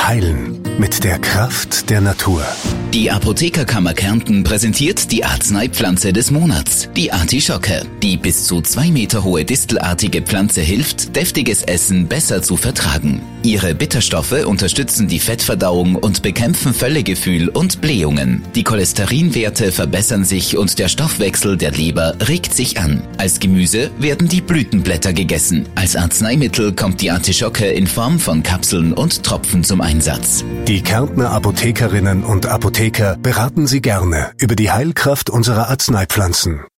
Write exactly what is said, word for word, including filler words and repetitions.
heilen mit der Kraft der Natur. Die Apothekerkammer Kärnten präsentiert die Arzneipflanze des Monats, die Artischocke. Die bis zu zwei Meter hohe distelartige Pflanze hilft, deftiges Essen besser zu vertragen. Ihre Bitterstoffe unterstützen die Fettverdauung und bekämpfen Völlegefühl und Blähungen. Die Cholesterinwerte verbessern sich und der Stoffwechsel der Leber regt sich an. Als Gemüse werden die Blütenblätter gegessen. Als Arzneimittel kommt die Artischocke in Form von Kapseln und Tropfen zum Einsatz. Die Kärntner Apothekerinnen und Apotheker beraten Sie gerne über die Heilkraft unserer Arzneipflanzen.